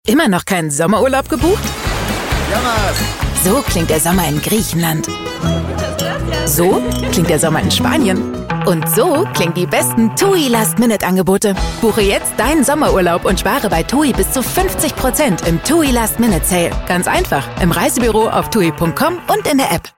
Immer noch keinen Sommerurlaub gebucht? Jamas! So klingt der Sommer in Griechenland. So klingt der Sommer in Spanien. Und so klingen die besten TUI Last-Minute-Angebote. Buche jetzt deinen Sommerurlaub und spare bei TUI bis zu 50% im TUI Last-Minute-Sale. Ganz einfach, im Reisebüro, auf TUI.com und in der App.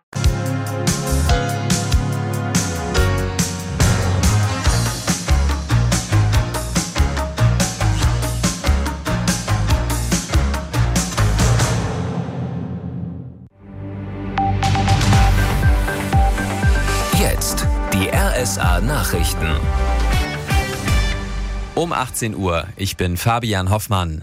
Jetzt die RSA-Nachrichten. Um 18 Uhr, ich bin Fabian Hoffmann.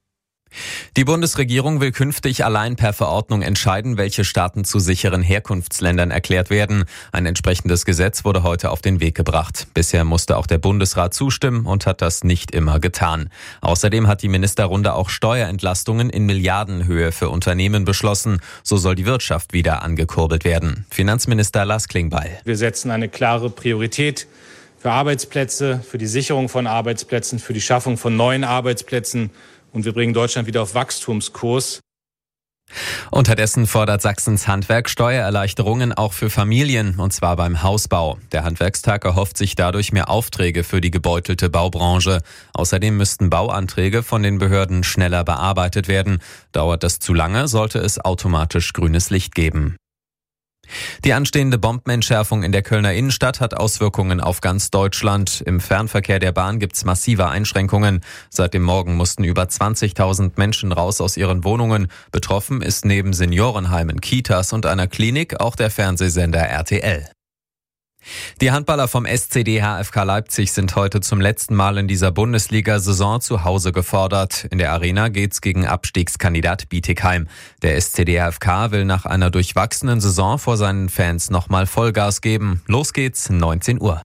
Die Bundesregierung will künftig allein per Verordnung entscheiden, welche Staaten zu sicheren Herkunftsländern erklärt werden. Ein entsprechendes Gesetz wurde heute auf den Weg gebracht. Bisher musste auch der Bundesrat zustimmen und hat das nicht immer getan. Außerdem hat die Ministerrunde auch Steuerentlastungen in Milliardenhöhe für Unternehmen beschlossen. So soll die Wirtschaft wieder angekurbelt werden. Finanzminister Lars Klingbeil. Wir setzen eine klare Priorität für Arbeitsplätze, für die Sicherung von Arbeitsplätzen, für die Schaffung von neuen Arbeitsplätzen. Und wir bringen Deutschland wieder auf Wachstumskurs. Unterdessen fordert Sachsens Handwerk Steuererleichterungen auch für Familien, und zwar beim Hausbau. Der Handwerkstag erhofft sich dadurch mehr Aufträge für die gebeutelte Baubranche. Außerdem müssten Bauanträge von den Behörden schneller bearbeitet werden. Dauert das zu lange, sollte es automatisch grünes Licht geben. Die anstehende Bombenentschärfung in der Kölner Innenstadt hat Auswirkungen auf ganz Deutschland. Im Fernverkehr der Bahn gibt's massive Einschränkungen. Seit dem Morgen mussten über 20.000 Menschen raus aus ihren Wohnungen. Betroffen ist neben Seniorenheimen, Kitas und einer Klinik auch der Fernsehsender RTL. Die Handballer vom SCD HFK Leipzig sind heute zum letzten Mal in dieser Bundesliga-Saison zu Hause gefordert. In der Arena geht's gegen Abstiegskandidat Bietigheim. Der SCD HFK will nach einer durchwachsenen Saison vor seinen Fans nochmal Vollgas geben. Los geht's, 19 Uhr.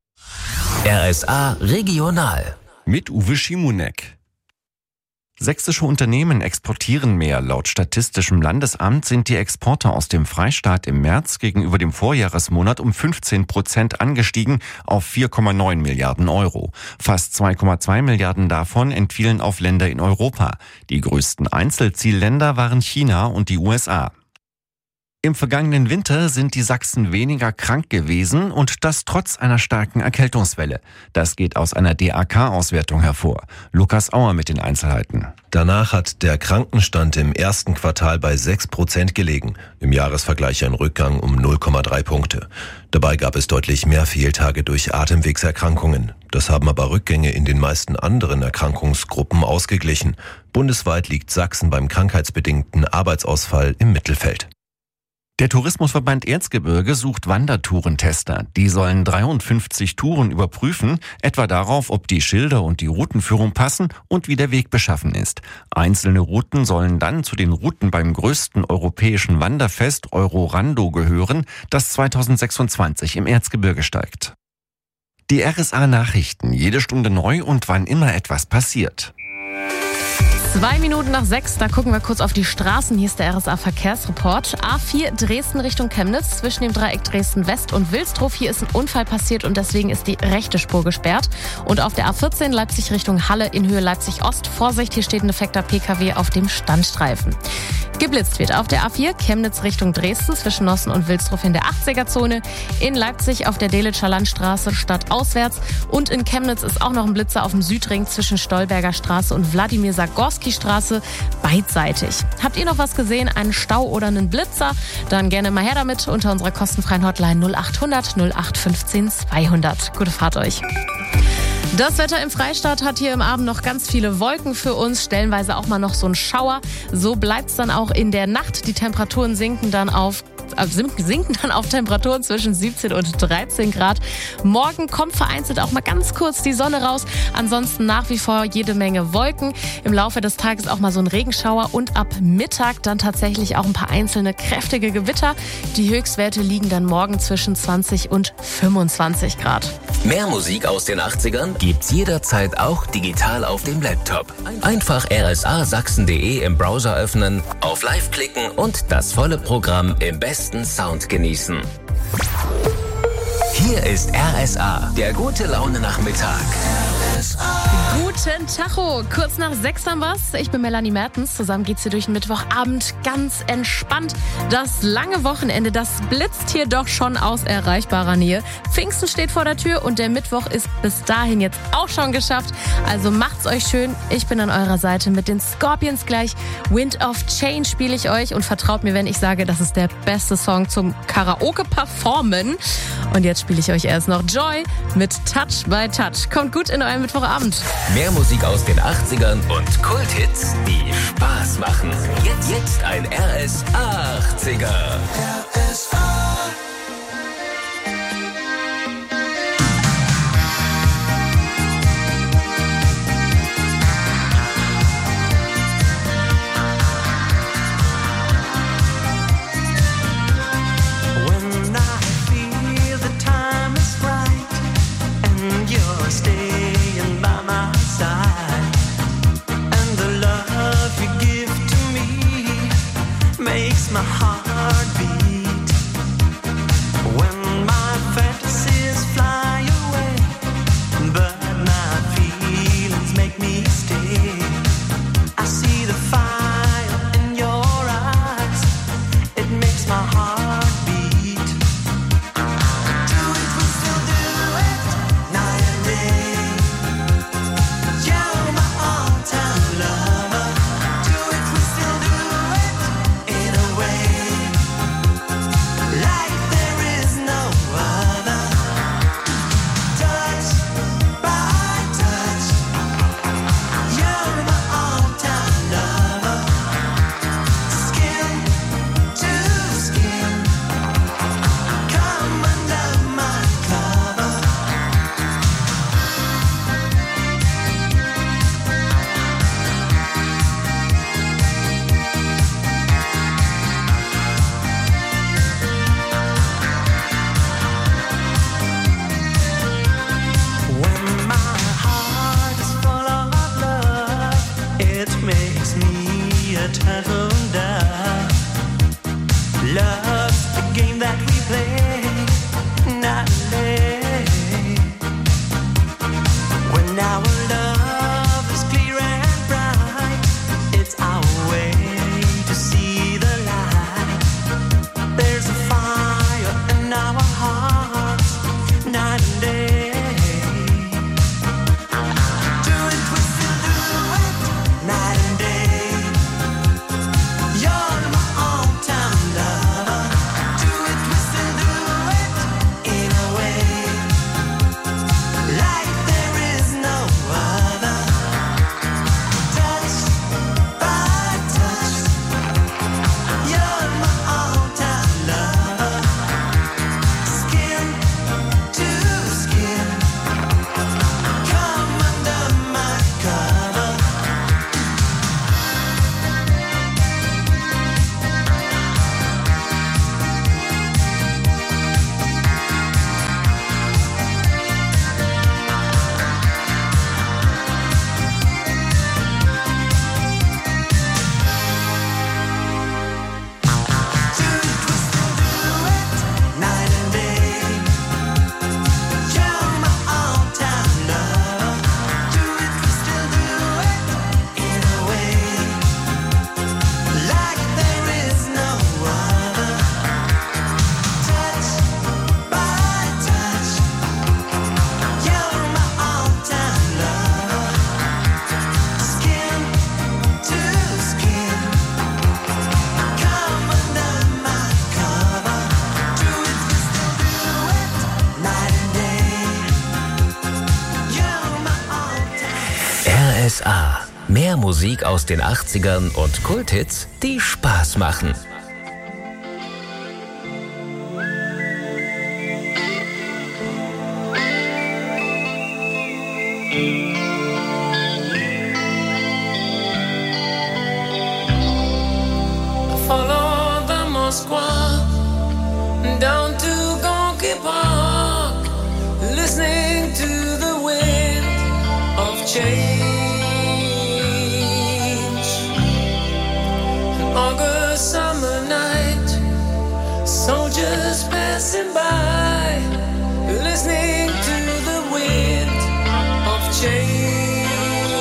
RSA Regional. Mit Uwe Schimonek. Sächsische Unternehmen exportieren mehr. Laut Statistischem Landesamt sind die Exporte aus dem Freistaat im März gegenüber dem Vorjahresmonat um 15% angestiegen auf 4,9 Milliarden Euro. Fast 2,2 Milliarden davon entfielen auf Länder in Europa. Die größten Einzelzielländer waren China und die USA. Im vergangenen Winter sind die Sachsen weniger krank gewesen und das trotz einer starken Erkältungswelle. Das geht aus einer DAK-Auswertung hervor. Lukas Auer mit den Einzelheiten. Danach hat der Krankenstand im ersten Quartal bei 6% gelegen, im Jahresvergleich ein Rückgang um 0,3 Punkte. Dabei gab es deutlich mehr Fehltage durch Atemwegserkrankungen. Das haben aber Rückgänge in den meisten anderen Erkrankungsgruppen ausgeglichen. Bundesweit liegt Sachsen beim krankheitsbedingten Arbeitsausfall im Mittelfeld. Der Tourismusverband Erzgebirge sucht Wandertourentester. Die sollen 53 Touren überprüfen, etwa darauf, ob die Schilder und die Routenführung passen und wie der Weg beschaffen ist. Einzelne Routen sollen dann zu den Routen beim größten europäischen Wanderfest Eurorando gehören, das 2026 im Erzgebirge steigt. Die RSA-Nachrichten, jede Stunde neu und wann immer etwas passiert. 2 Minuten nach 6, da gucken wir kurz auf die Straßen. Hier ist der RSA-Verkehrsreport. A4 Dresden Richtung Chemnitz, zwischen dem Dreieck Dresden-West und Wilsdruf. Hier ist ein Unfall passiert und deswegen ist die rechte Spur gesperrt. Und auf der A14 Leipzig Richtung Halle in Höhe Leipzig-Ost. Vorsicht, hier steht ein defekter PKW auf dem Standstreifen. Geblitzt wird auf der A4 Chemnitz Richtung Dresden zwischen Nossen und Wilsdruf in der 80er-Zone. In Leipzig auf der Delitscher Landstraße stadtauswärts. Und in Chemnitz ist auch noch ein Blitzer auf dem Südring zwischen Stolberger Straße und Wladimir-Sagorski-Straße beidseitig. Habt ihr noch was gesehen, einen Stau oder einen Blitzer? Dann gerne mal her damit unter unserer kostenfreien Hotline 0800 0815 200. Gute Fahrt euch. Das Wetter im Freistaat hat hier im Abend noch ganz viele Wolken für uns, stellenweise auch mal noch so ein Schauer. So bleibt's dann auch in der Nacht. Die Temperaturen sinken dann auf Temperaturen zwischen 17 und 13 Grad. Morgen kommt vereinzelt auch mal ganz kurz die Sonne raus. Ansonsten nach wie vor jede Menge Wolken. Im Laufe des Tages auch mal so ein Regenschauer und ab Mittag dann tatsächlich auch ein paar einzelne kräftige Gewitter. Die Höchstwerte liegen dann morgen zwischen 20 und 25 Grad. Mehr Musik aus den 80ern gibt's jederzeit auch digital auf dem Laptop. Einfach rsasachsen.de im Browser öffnen, auf Live klicken und das volle Programm im besten Sound genießen. Hier ist RSA, der gute Laune Nachmittag. Gut Guten Tacho, kurz nach 6 haben wir's. Ich bin Melanie Mertens. Zusammen geht's hier durch den Mittwochabend ganz entspannt. Das lange Wochenende, das blitzt hier doch schon aus erreichbarer Nähe. Pfingsten steht vor der Tür und der Mittwoch ist bis dahin jetzt auch schon geschafft. Also macht's euch schön. Ich bin an eurer Seite mit den Scorpions gleich. Wind of Change spiele ich euch und vertraut mir, wenn ich sage, das ist der beste Song zum Karaoke-Performen. Und jetzt spiele ich euch erst noch Joy mit Touch by Touch. Kommt gut in euren Mittwochabend. Mehr Musik aus den 80ern und Kulthits, die Spaß machen. Jetzt ein RS 80er. My heart beat when my fantasies fly away, but my feelings make me stay. I see the fire in your eyes, it makes my heart beat. Do it, we still do it, night and day. You're my all-time lover. Do it, we still do it in a way. Like there is no other. Touch by touch, you're my all-time lover. Skin to skin, come under my cover. When my heart is full of love, it makes me a turtle dove. Love's the game that we play, not day. When our love is clear and bright, it's our way to see the light. There's a fire in our hearts, night and day. Do it, we still do it, night and day. You're my all-time lover. Do it, we still do it in a way. Like there is no other. Touch by touch, you're my all-time lover. Skin to skin, come under my cover. Do it, we still do it, night and day. You're my all-time lover. Do it, we still do it in a way. Like there is no other. Touch by touch, you're my all-time lover. Skin to skin, come under my cover. Do it, we still do it, night and day. You're my all-time. RSA. Mehr Musik aus den 80ern und Kulthits, die Spaß machen. Follow the Moskwa down to Gonky Park, listening to the wind of change. An August summer night, soldiers passing by, listening to the wind of change.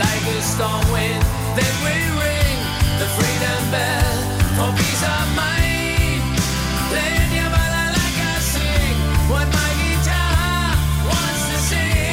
like a storm wind. Then we ring the freedom bell for peace of mind. Playing your ballad like I sing what my guitar wants to sing.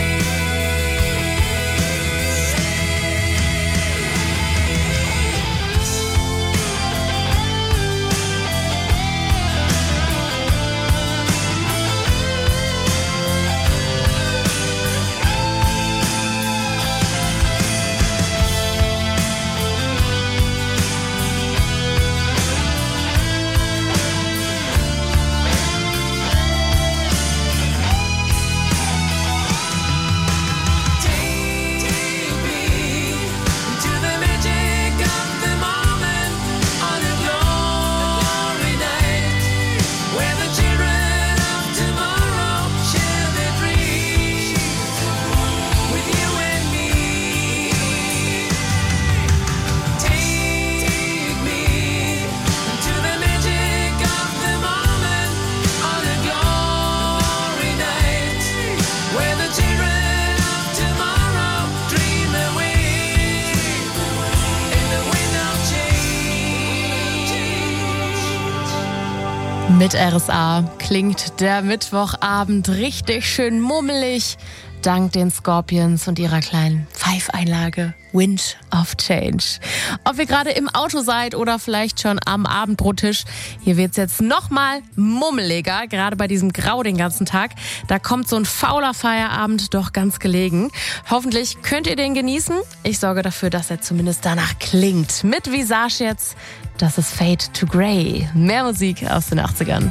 Mit RSA klingt der Mittwochabend richtig schön mummelig, dank den Scorpions und ihrer kleinen Pfeifeinlage Wind of Change. Ob ihr gerade im Auto seid oder vielleicht schon am Abendbrottisch, hier wird's jetzt nochmal mummeliger, gerade bei diesem Grau den ganzen Tag. Da kommt so ein fauler Feierabend doch ganz gelegen. Hoffentlich könnt ihr den genießen. Ich sorge dafür, dass er zumindest danach klingt. Mit Visage jetzt, das ist Fade to Grey. Mehr Musik aus den 80ern.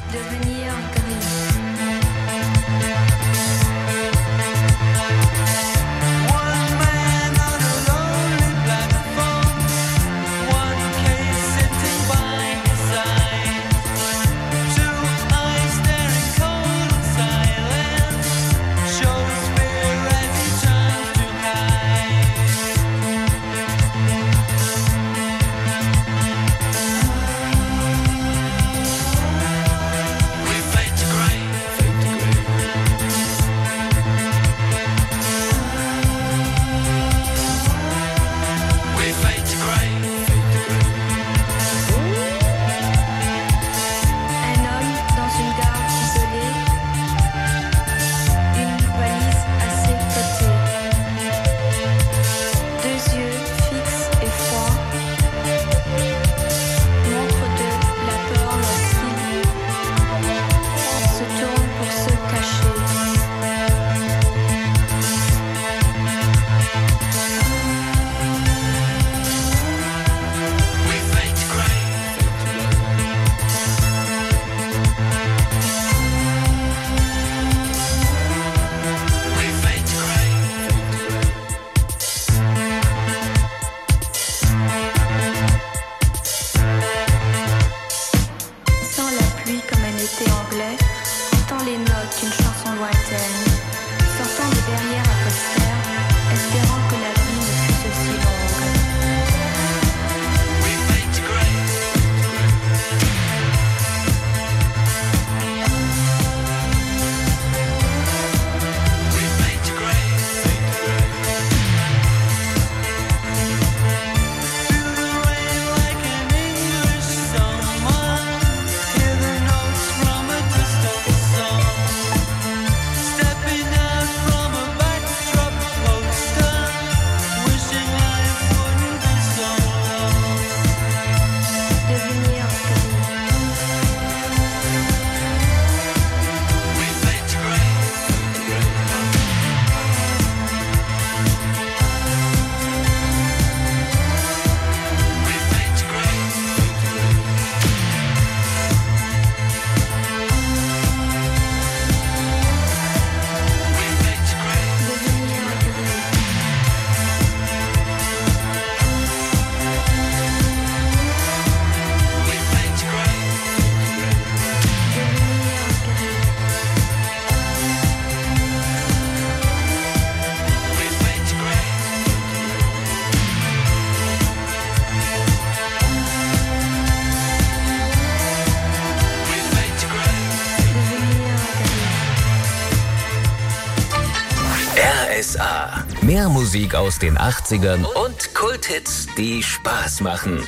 Mehr Musik aus den 80ern und Kulthits, die Spaß machen.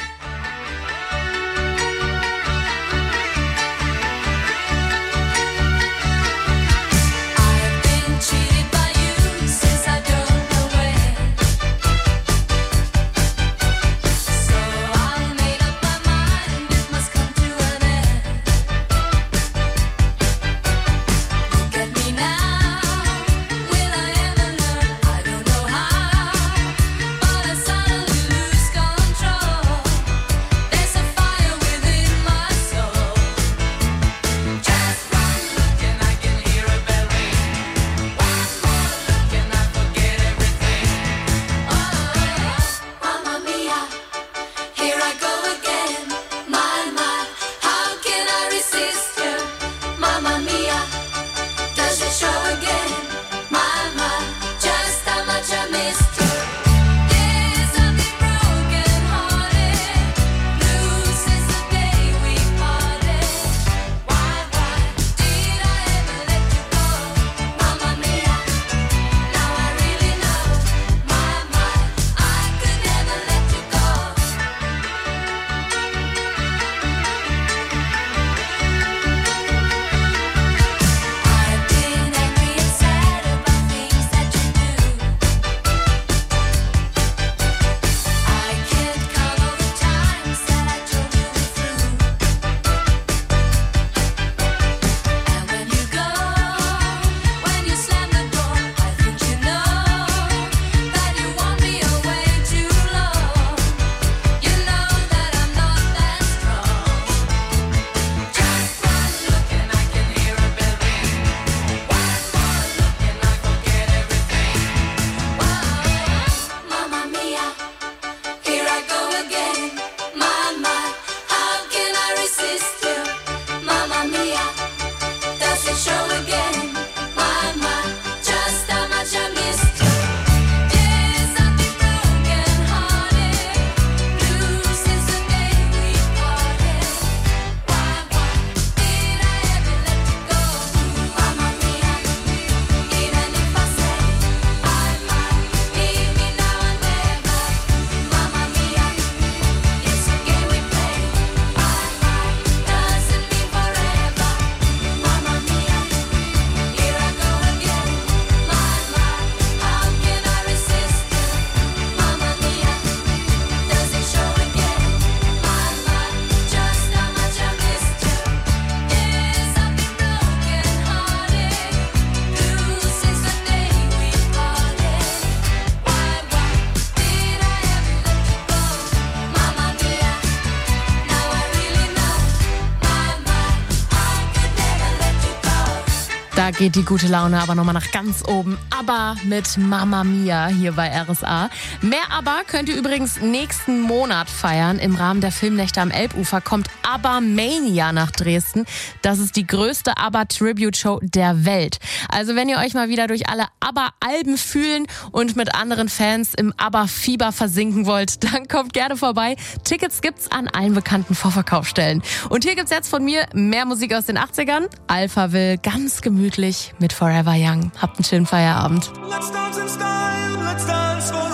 Da geht die gute Laune aber nochmal nach ganz oben. ABBA mit Mamma Mia hier bei RSA. Mehr ABBA könnt ihr übrigens nächsten Monat feiern. Im Rahmen der Filmnächte am Elbufer kommt ABBA Mania nach Dresden. Das ist die größte ABBA-Tribute-Show der Welt. Also wenn ihr euch mal wieder durch alle ABBA-Alben fühlen und mit anderen Fans im ABBA-Fieber versinken wollt, dann kommt gerne vorbei. Tickets gibt's an allen bekannten Vorverkaufsstellen. Und hier gibt's jetzt von mir mehr Musik aus den 80ern. Alphaville, ganz gemütlich mit Forever Young. Habt einen schönen Feierabend. Let's dance in style, let's dance for a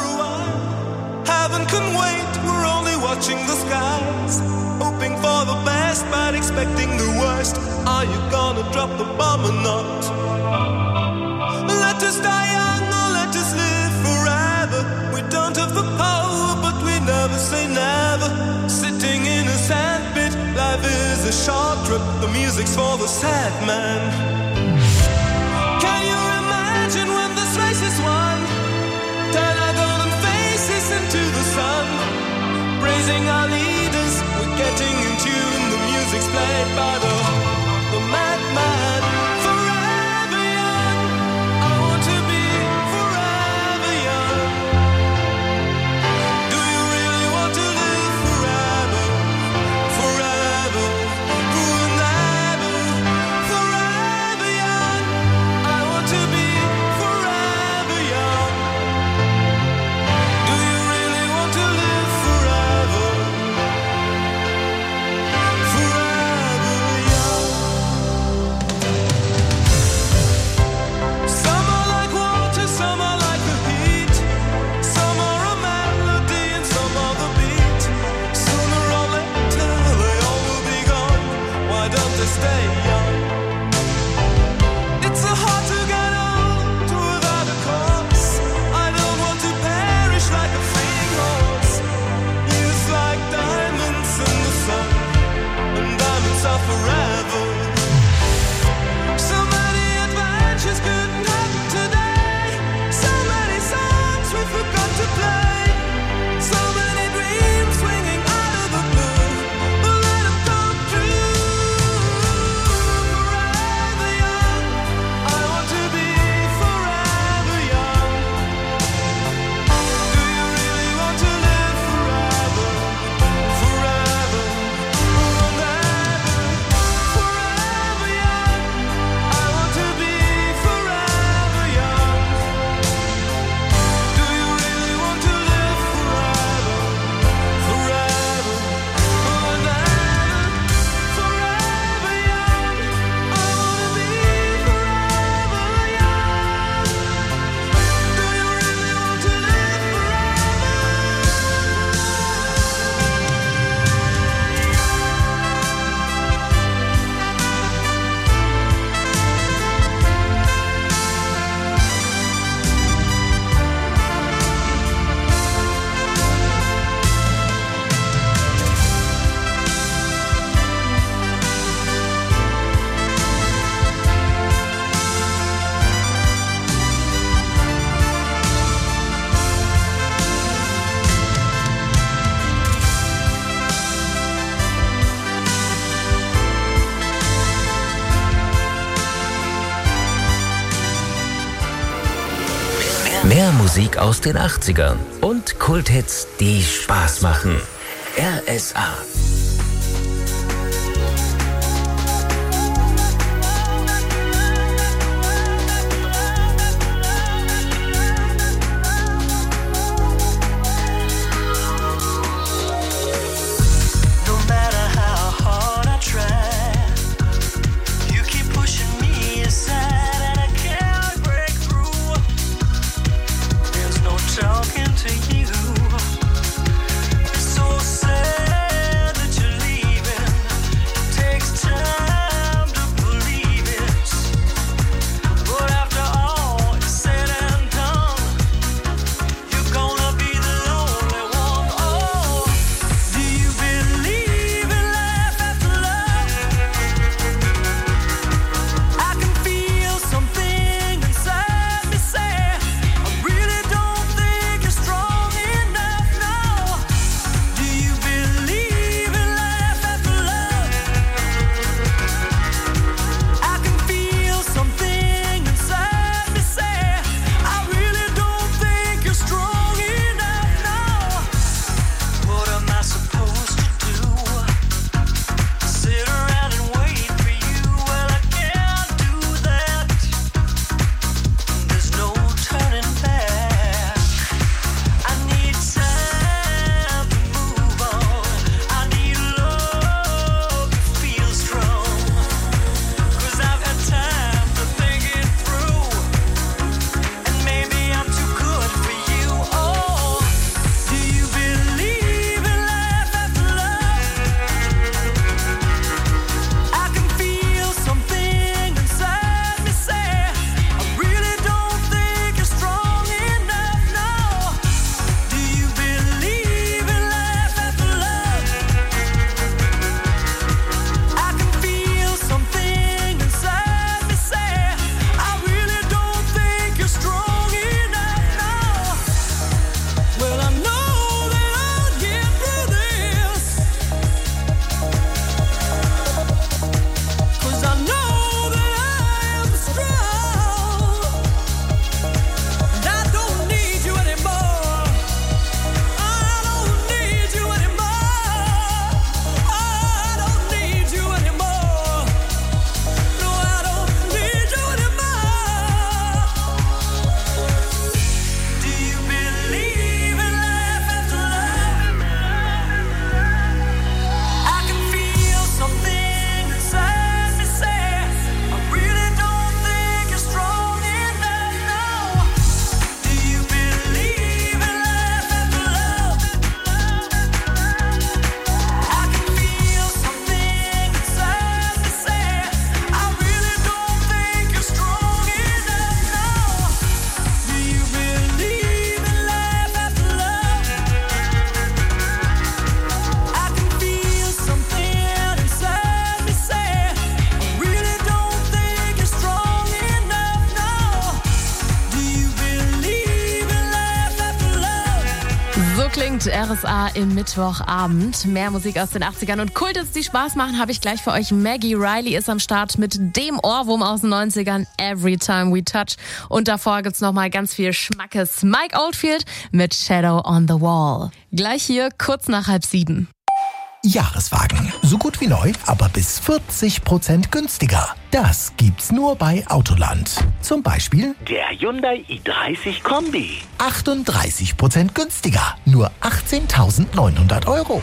while. Heaven can wait, we're only watching the skies. Hoping for the best, but expecting the worst. Are you gonna drop the bomb or not? Let us die young or let us live forever. We don't have the power, but we never say never. Sitting in a sandpit, life is a short trip. The music's for the sad man. Can you imagine when this race is won? Turn our golden faces into the sun. Praising our leaders, we're getting in tune. The music's played by the madman. Forever young, I want to be forever young. Do you really want to live forever? Forever, forever, forever young. I want to be forever young. Do you really want to live forever? Forever young. Musik aus den 80ern und Kulthits, die Spaß machen. RSA. Klingt RSA im Mittwochabend. Mehr Musik aus den 80ern und Kulthits, die Spaß machen, habe ich gleich für euch. Maggie Riley ist am Start mit dem Ohrwurm aus den 90ern, Every Time We Touch. Und davor gibt's nochmal ganz viel Schmackes. Mike Oldfield mit Shadow on the Wall. Gleich hier, kurz nach 6:30. Jahreswagen. So gut wie neu, aber bis 40% günstiger. Das gibt's nur bei Autoland. Zum Beispiel der Hyundai i30 Kombi. 38% günstiger. Nur 18.900 €.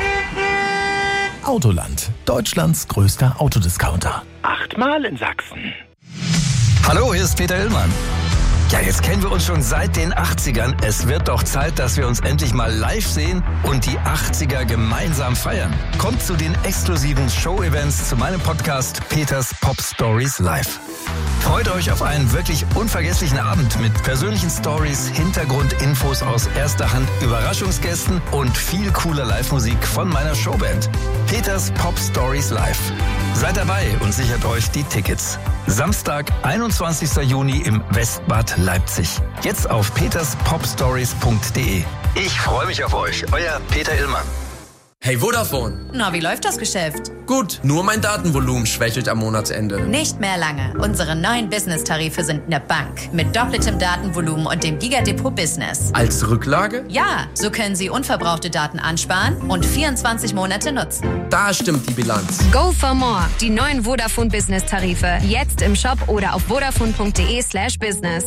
Autoland. Deutschlands größter Autodiscounter. 8-mal in Sachsen. Hallo, hier ist Peter Illmann. Ja, jetzt kennen wir uns schon seit den 80ern. Es wird doch Zeit, dass wir uns endlich mal live sehen und die 80er gemeinsam feiern. Kommt zu den exklusiven Show-Events zu meinem Podcast Peters Pop Stories Live. Freut euch auf einen wirklich unvergesslichen Abend mit persönlichen Stories, Hintergrundinfos aus erster Hand, Überraschungsgästen und viel cooler Live-Musik von meiner Showband. Peters Pop Stories Live. Seid dabei und sichert euch die Tickets. Samstag, 21. Juni im Westbad Leipzig. Jetzt auf peterspopstories.de. Ich freue mich auf euch. Euer Peter Illmann. Hey Vodafone. Na, wie läuft das Geschäft? Gut, nur mein Datenvolumen schwächelt am Monatsende. Nicht mehr lange. Unsere neuen Business-Tarife sind eine Bank. Mit doppeltem Datenvolumen und dem Gigadepot Business. Als Rücklage? Ja, so können Sie unverbrauchte Daten ansparen und 24 Monate nutzen. Da stimmt die Bilanz. Go for more. Die neuen Vodafone Business-Tarife. Jetzt im Shop oder auf vodafone.de/business.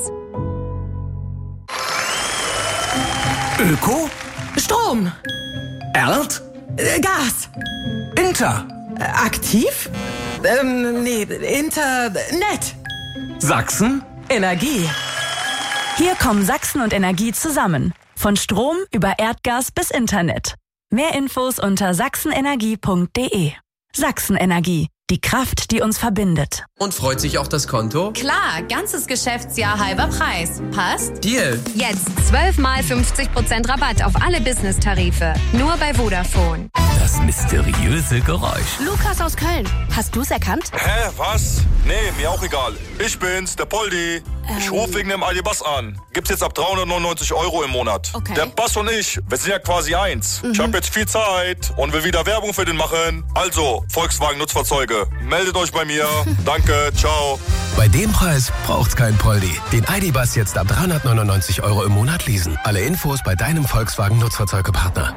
Öko? Strom. Erd? Gas. Inter? Aktiv? Nee, Internet. Sachsen? Energie. Hier kommen Sachsen und Energie zusammen. Von Strom über Erdgas bis Internet. Mehr Infos unter sachsenenergie.de. Sachsenenergie. Die Kraft, die uns verbindet. Und freut sich auch das Konto? Klar, ganzes Geschäftsjahr halber Preis. Passt? Deal. Jetzt 12 mal 50% Rabatt auf alle Business-Tarife. Nur bei Vodafone. Das mysteriöse Geräusch. Lukas aus Köln. Hast du's erkannt? Hä, was? Nee, mir auch egal. Ich bin's, der Poldi. Ich rufe wegen dem Aldi-Bass an. Gibt's jetzt ab 399 € im Monat. Okay. Der Bass und ich, wir sind ja quasi eins. Ich habe jetzt viel Zeit und will wieder Werbung für den machen. Also, Volkswagen Nutzfahrzeuge, meldet euch bei mir. Danke, ciao. Bei dem Preis braucht's kein Poldi. Den ID-Bus jetzt ab 399 € im Monat leasen. Alle Infos bei deinem Volkswagen Nutzfahrzeugepartner.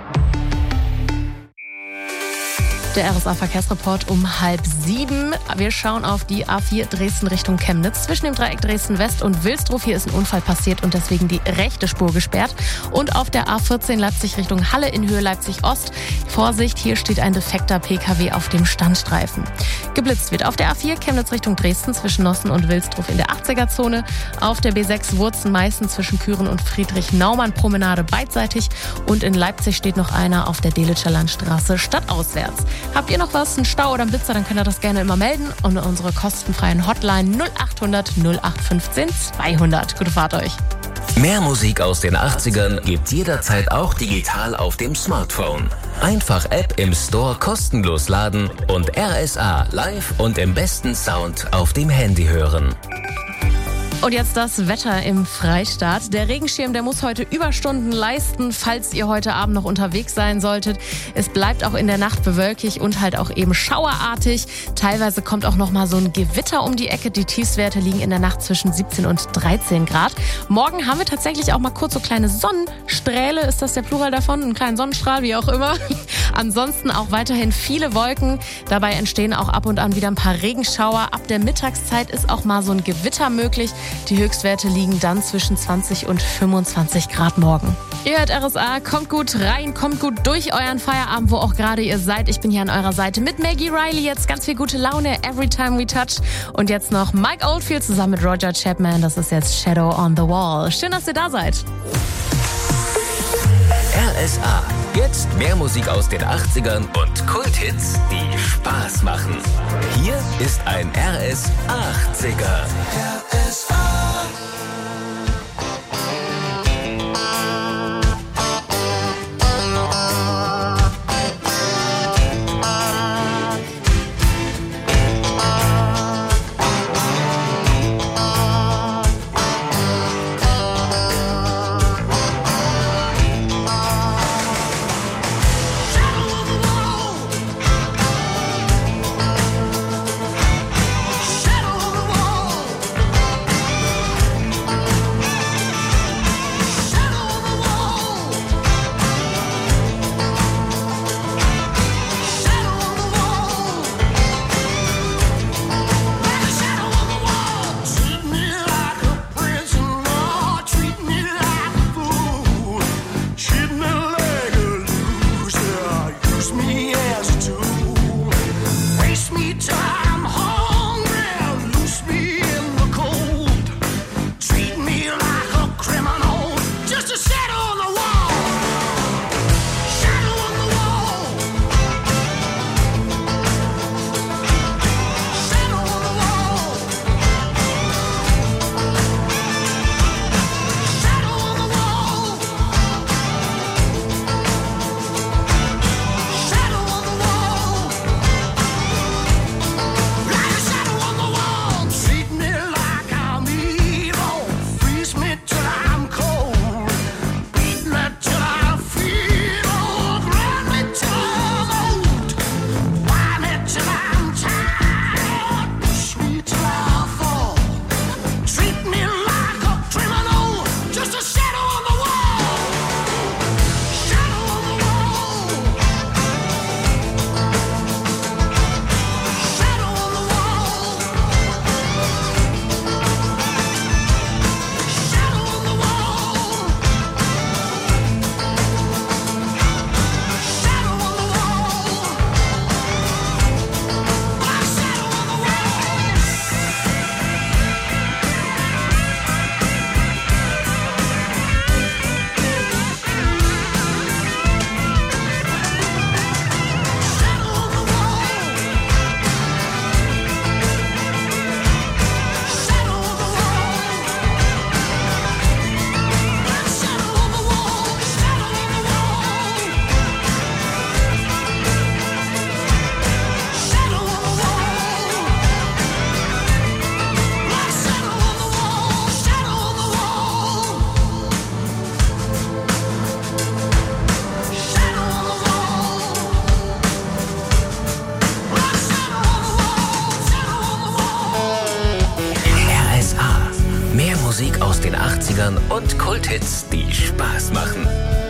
Der RSA-Verkehrsreport um 6:30. Wir schauen auf die A4 Dresden Richtung Chemnitz. Zwischen dem Dreieck Dresden West und Wilsdruf hier ist ein Unfall passiert und deswegen die rechte Spur gesperrt. Und auf der A14 Leipzig Richtung Halle in Höhe Leipzig Ost. Vorsicht, hier steht ein defekter PKW auf dem Standstreifen. Geblitzt wird auf der A4 Chemnitz Richtung Dresden zwischen Nossen und Wilsdruf in der 80er-Zone. Auf der B6 Wurzen-Meißen zwischen Küren und Friedrich-Naumann-Promenade beidseitig. Und in Leipzig steht noch einer auf der Delitscher Landstraße stadtauswärts. Habt ihr noch was, einen Stau oder einen Blitzer, dann könnt ihr das gerne immer melden. Und unsere kostenfreien Hotline 0800 0815 200. Gute Fahrt euch. Mehr Musik aus den 80ern gibt's jederzeit auch digital auf dem Smartphone. Einfach App im Store kostenlos laden und RSA live und im besten Sound auf dem Handy hören. Und jetzt das Wetter im Freistaat. Der Regenschirm, der muss heute Überstunden leisten, falls ihr heute Abend noch unterwegs sein solltet. Es bleibt auch in der Nacht bewölkig und halt auch eben schauerartig. Teilweise kommt auch noch mal so ein Gewitter um die Ecke. Die Tiefstwerte liegen in der Nacht zwischen 17 und 13 Grad. Morgen haben wir tatsächlich auch mal kurz so kleine Sonnensträhle. Ist das der Plural davon? Einen kleinen Sonnenstrahl, wie auch immer. Ansonsten auch weiterhin viele Wolken. Dabei entstehen auch ab und an wieder ein paar Regenschauer. Ab der Mittagszeit ist auch mal so ein Gewitter möglich. Die Höchstwerte liegen dann zwischen 20 und 25 Grad morgen. Ihr hört RSA, kommt gut rein, kommt gut durch euren Feierabend, wo auch gerade ihr seid. Ich bin hier an eurer Seite mit Maggie Riley. Jetzt ganz viel gute Laune, Every Time We Touch. Und jetzt noch Mike Oldfield zusammen mit Roger Chapman. Das ist jetzt Shadow on the Wall. Schön, dass ihr da seid. RSA. Jetzt mehr Musik aus den 80ern und Kulthits, die Spaß machen. Hier ist ein RS 80er. RSA. Shadow on the wall. Kulthits, die Spaß machen.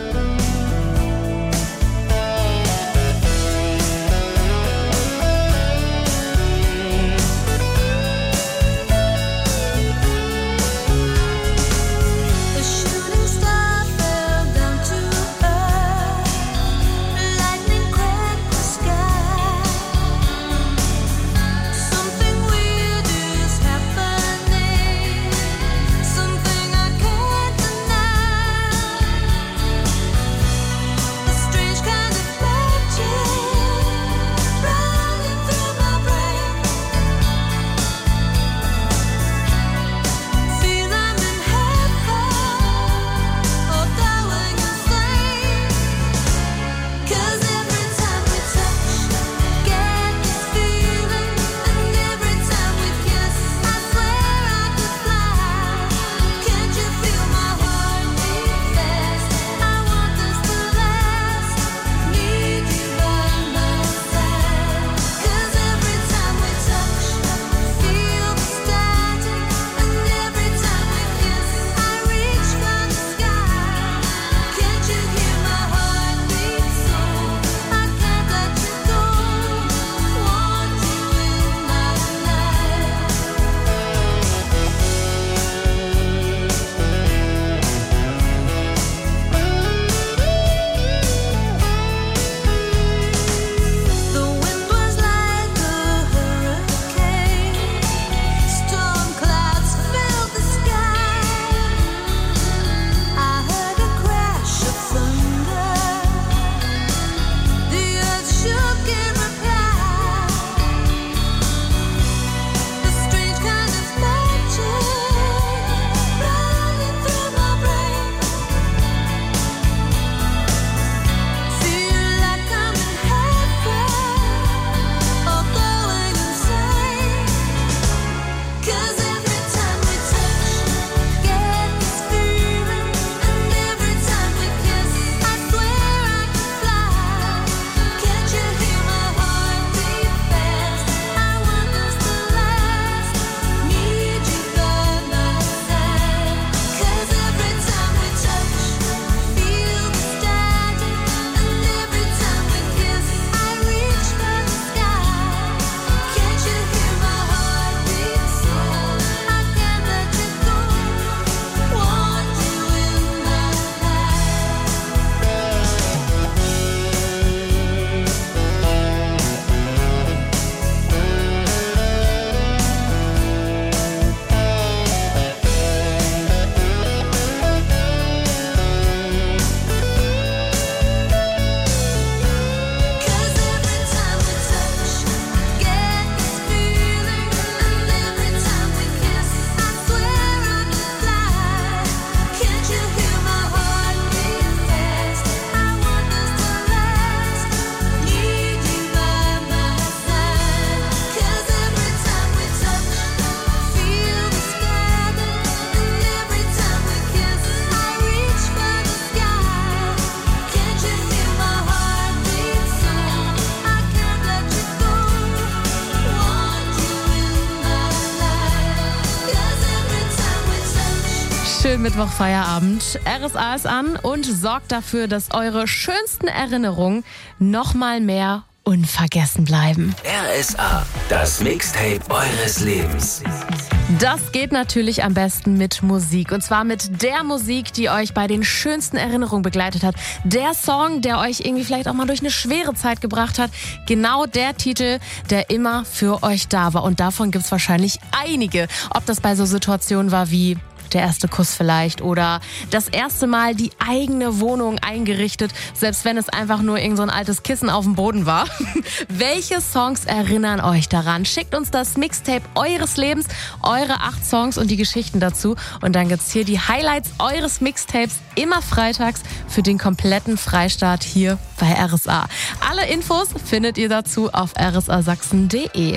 Schönen Mittwoch Feierabend. RSA ist an und sorgt dafür, dass eure schönsten Erinnerungen nochmal mehr unvergessen bleiben. RSA, das Mixtape eures Lebens. Das geht natürlich am besten mit Musik. Und zwar mit der Musik, die euch bei den schönsten Erinnerungen begleitet hat. Der Song, der euch irgendwie vielleicht auch mal durch eine schwere Zeit gebracht hat. Genau der Titel, der immer für euch da war. Und davon gibt's wahrscheinlich einige. Ob das bei so Situationen war wie der erste Kuss vielleicht oder das erste Mal die eigene Wohnung eingerichtet, selbst wenn es einfach nur irgend so ein altes Kissen auf dem Boden war. Welche Songs erinnern euch daran? Schickt uns das Mixtape eures Lebens, eure 8 Songs und die Geschichten dazu. Und dann gibt's hier die Highlights eures Mixtapes immer freitags für den kompletten Freistaat hier bei RSA. Alle Infos findet ihr dazu auf rsasachsen.de.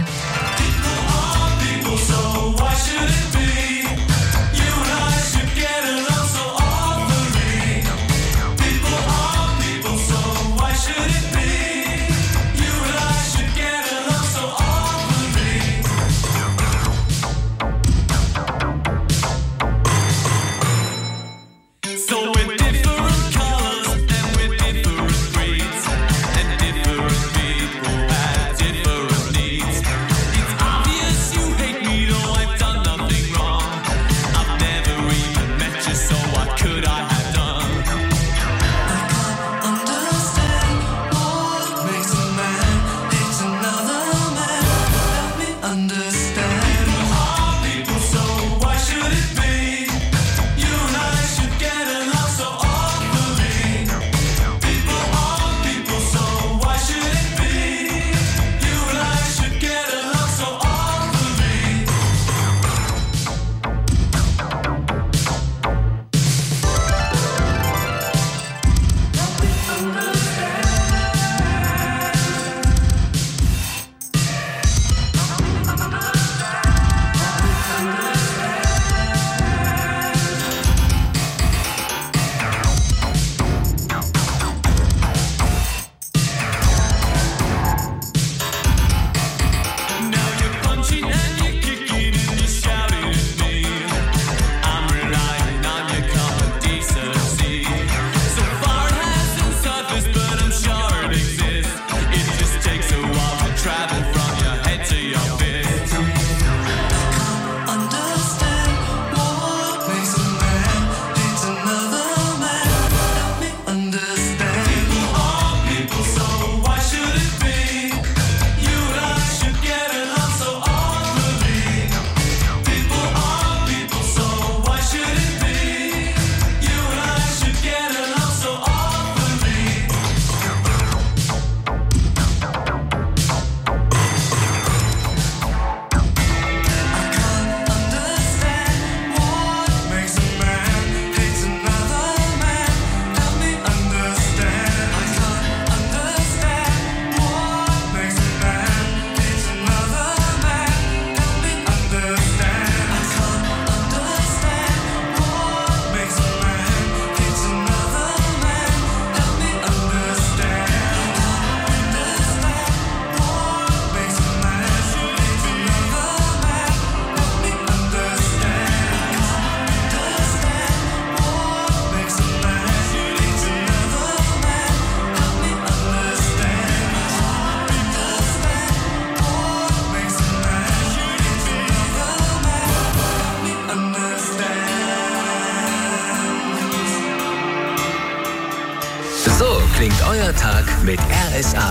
So klingt euer Tag mit RSA.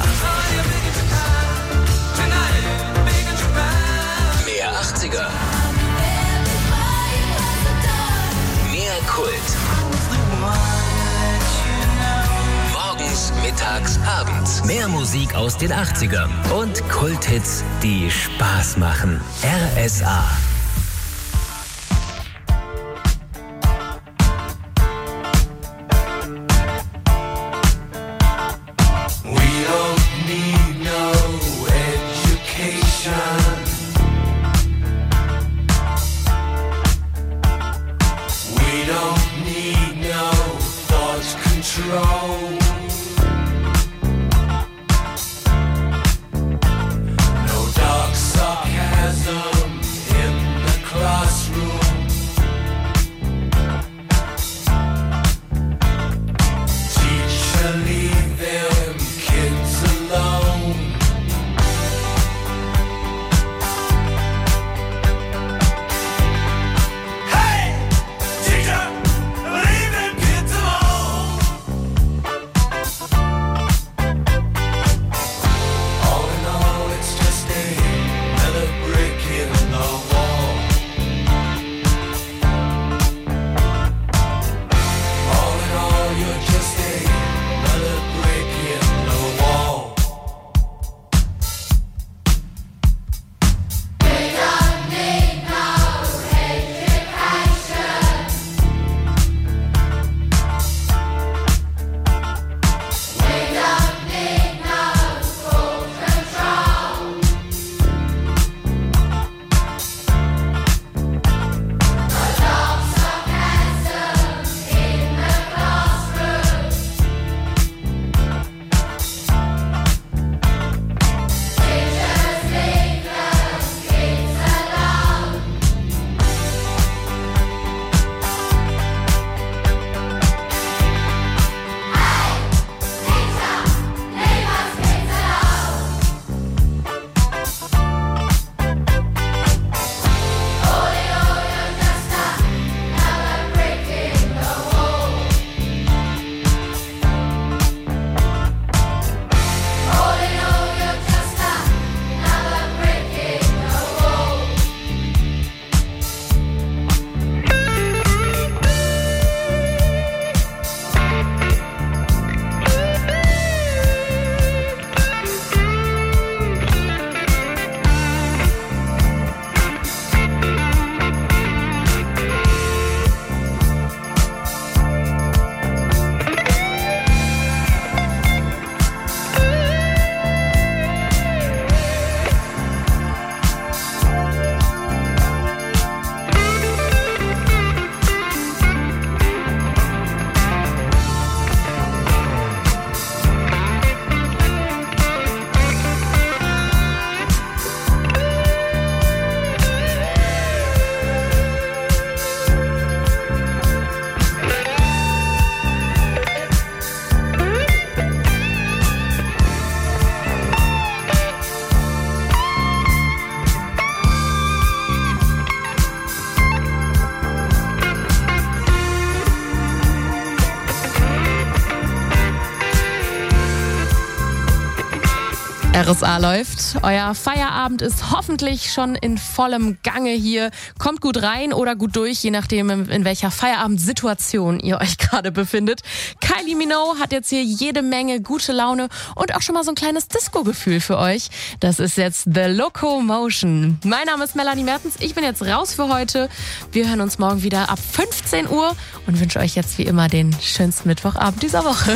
Mehr 80er. Mehr Kult. Morgens, mittags, abends. Mehr Musik aus den 80ern. Und Kulthits, die Spaß machen. RSA. No dark sarcasm in RSA läuft. Euer Feierabend ist hoffentlich schon in vollem Gange hier. Kommt gut rein oder gut durch, je nachdem, in welcher Feierabendsituation ihr euch gerade befindet. Kylie Minogue hat jetzt hier jede Menge gute Laune und auch schon mal so ein kleines Disco-Gefühl für euch. Das ist jetzt The Locomotion. Mein Name ist Melanie Mertens. Ich bin jetzt raus für heute. Wir hören uns morgen wieder ab 15 Uhr und wünsche euch jetzt wie immer den schönsten Mittwochabend dieser Woche.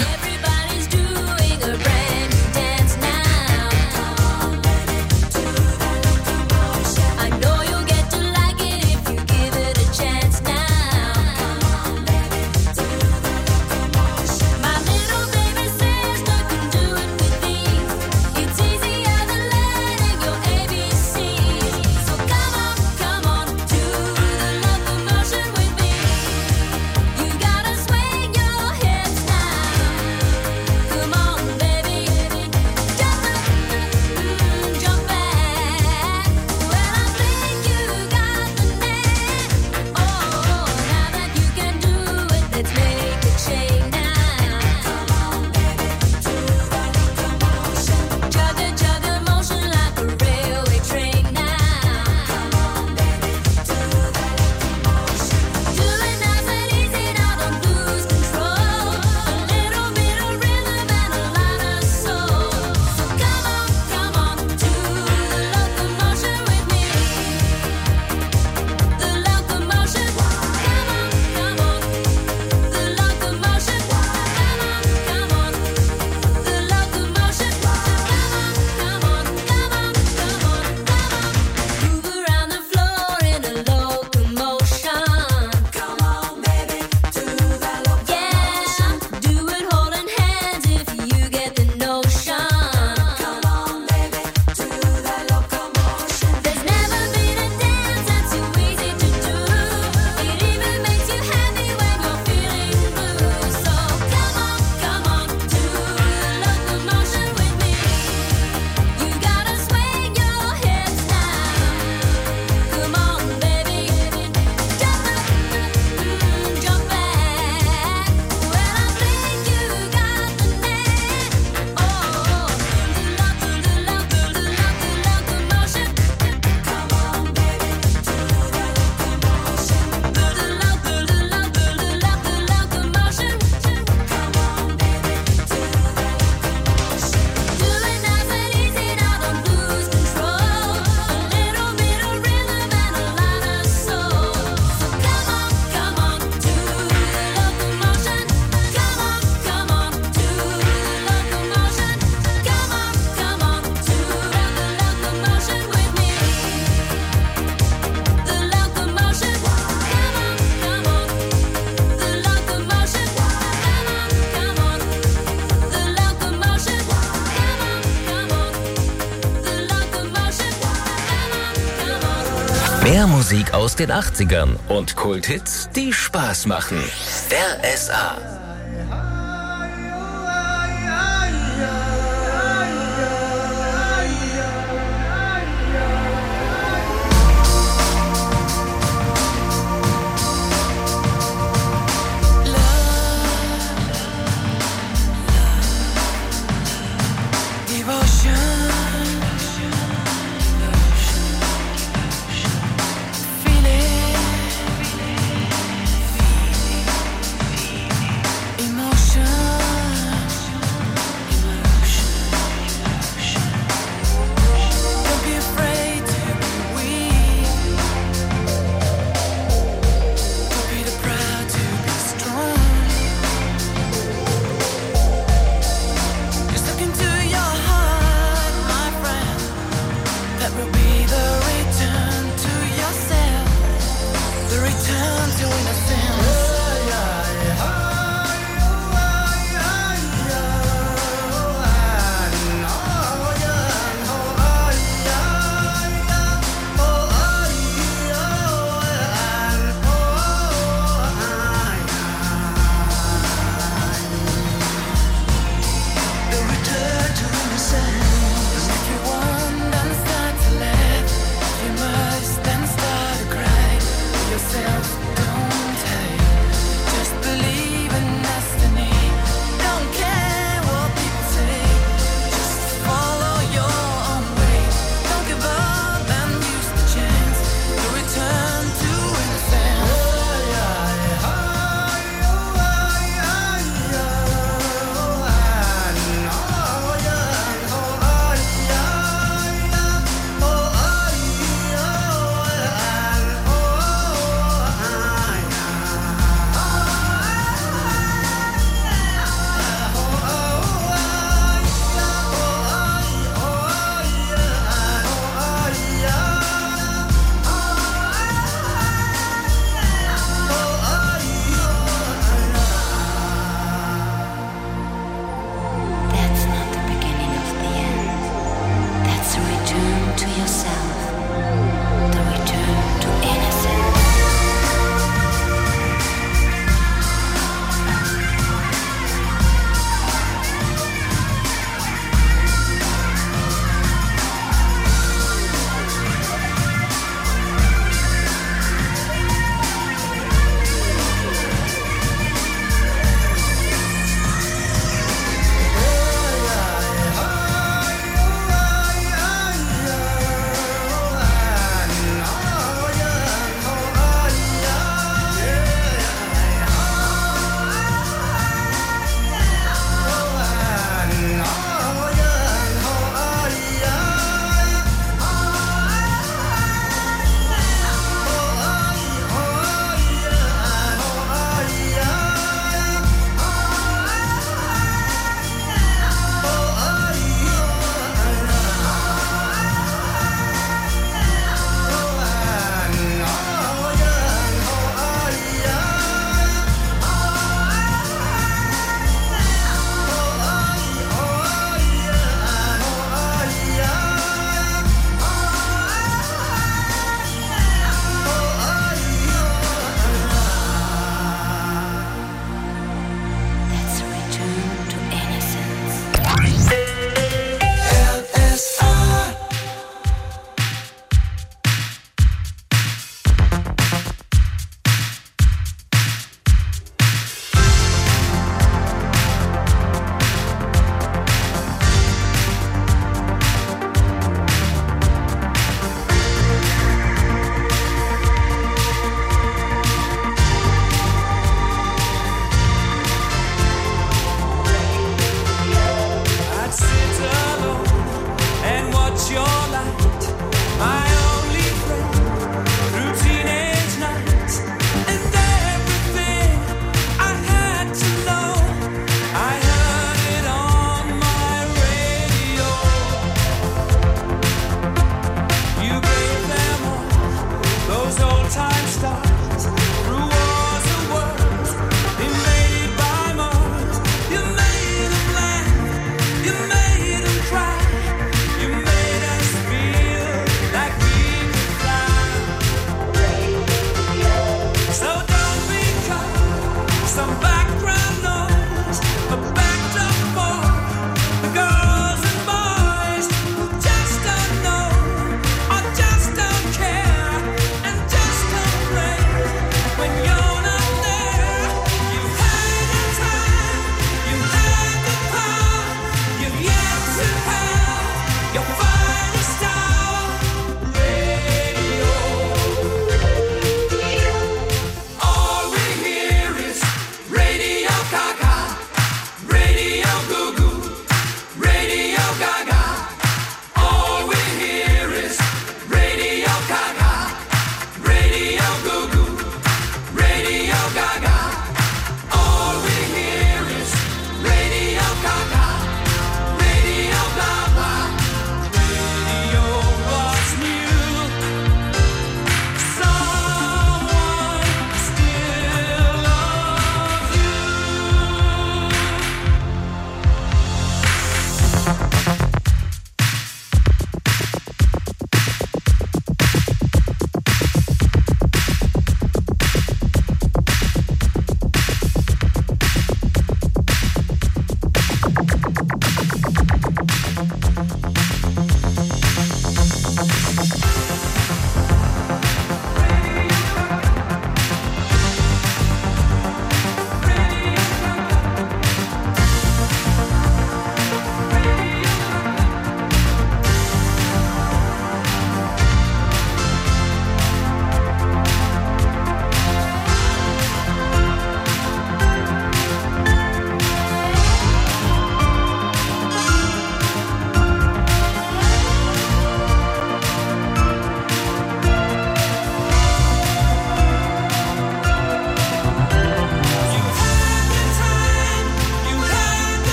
Mehr Musik aus den 80ern und Kulthits, die Spaß machen. RSA.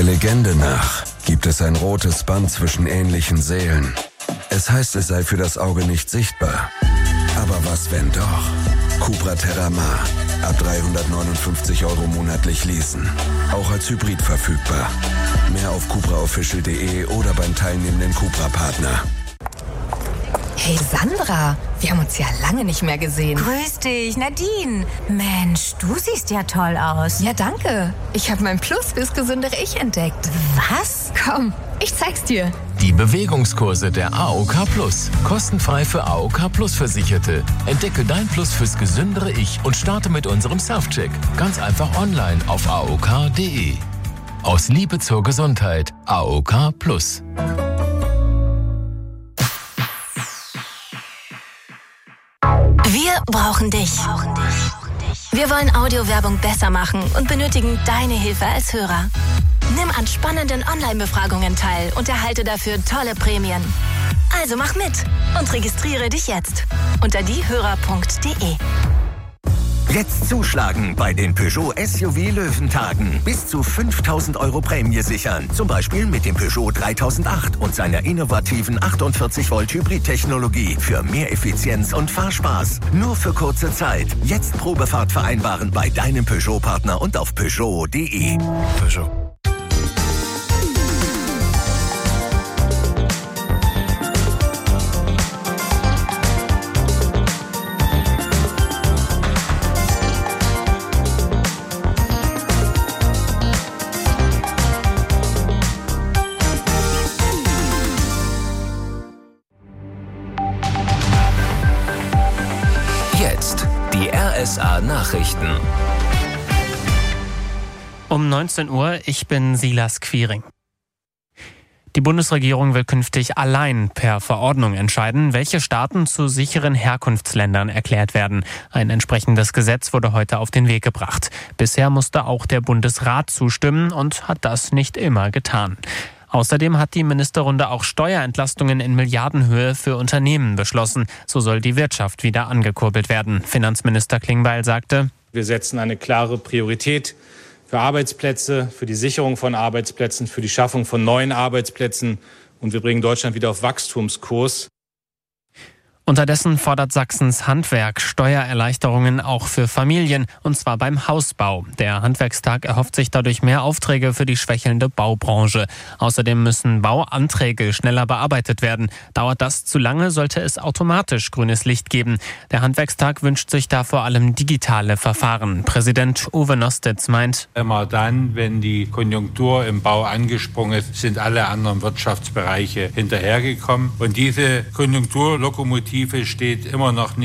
Der Legende nach gibt es ein rotes Band zwischen ähnlichen Seelen. Es heißt, es sei für das Auge nicht sichtbar. Aber was, wenn doch? Cupra Terramar. Ab 359 € monatlich leasen. Auch als Hybrid verfügbar. Mehr auf cupraofficial.de oder beim teilnehmenden Cupra-Partner. Hey Sandra, wir haben uns ja lange nicht mehr gesehen. Grüß dich, Nadine. Mensch, du siehst ja toll aus. Ja, danke. Ich habe mein Plus fürs gesündere Ich entdeckt. Was? Komm, ich zeig's dir. Die Bewegungskurse der AOK Plus. Kostenfrei für AOK Plus Versicherte. Entdecke dein Plus fürs gesündere Ich und starte mit unserem Self-Check. Ganz einfach online auf aok.de. Aus Liebe zur Gesundheit. AOK Plus. Wir brauchen dich. Wir wollen Audiowerbung besser machen und benötigen deine Hilfe als Hörer. Nimm an spannenden Online-Befragungen teil und erhalte dafür tolle Prämien. Also mach mit und registriere dich jetzt unter diehörer.de. Jetzt zuschlagen bei den Peugeot SUV Löwentagen. Bis zu 5.000 € Prämie sichern. Zum Beispiel mit dem Peugeot 3008 und seiner innovativen 48-Volt-Hybrid-Technologie für mehr Effizienz und Fahrspaß. Nur für kurze Zeit. Jetzt Probefahrt vereinbaren bei deinem Peugeot-Partner und auf Peugeot.de. Peugeot. Jetzt die RSA-Nachrichten. Um 19 Uhr, ich bin Silas Quiring. Die Bundesregierung will künftig allein per Verordnung entscheiden, welche Staaten zu sicheren Herkunftsländern erklärt werden. Ein entsprechendes Gesetz wurde heute auf den Weg gebracht. Bisher musste auch der Bundesrat zustimmen und hat das nicht immer getan. Außerdem hat die Ministerrunde auch Steuerentlastungen in Milliardenhöhe für Unternehmen beschlossen. So soll die Wirtschaft wieder angekurbelt werden. Finanzminister Klingbeil sagte: Wir setzen eine klare Priorität für Arbeitsplätze, für die Sicherung von Arbeitsplätzen, für die Schaffung von neuen Arbeitsplätzen und wir bringen Deutschland wieder auf Wachstumskurs. Unterdessen fordert Sachsens Handwerk Steuererleichterungen auch für Familien, und zwar beim Hausbau. Der Handwerkstag erhofft sich dadurch mehr Aufträge für die schwächelnde Baubranche. Außerdem müssen Bauanträge schneller bearbeitet werden. Dauert das zu lange, sollte es automatisch grünes Licht geben. Der Handwerkstag wünscht sich da vor allem digitale Verfahren. Präsident Uwe Nostitz meint: Immer dann, wenn die Konjunktur im Bau angesprungen ist, sind alle anderen Wirtschaftsbereiche hinterhergekommen. Und diese Konjunkturlokomotive steht immer noch nicht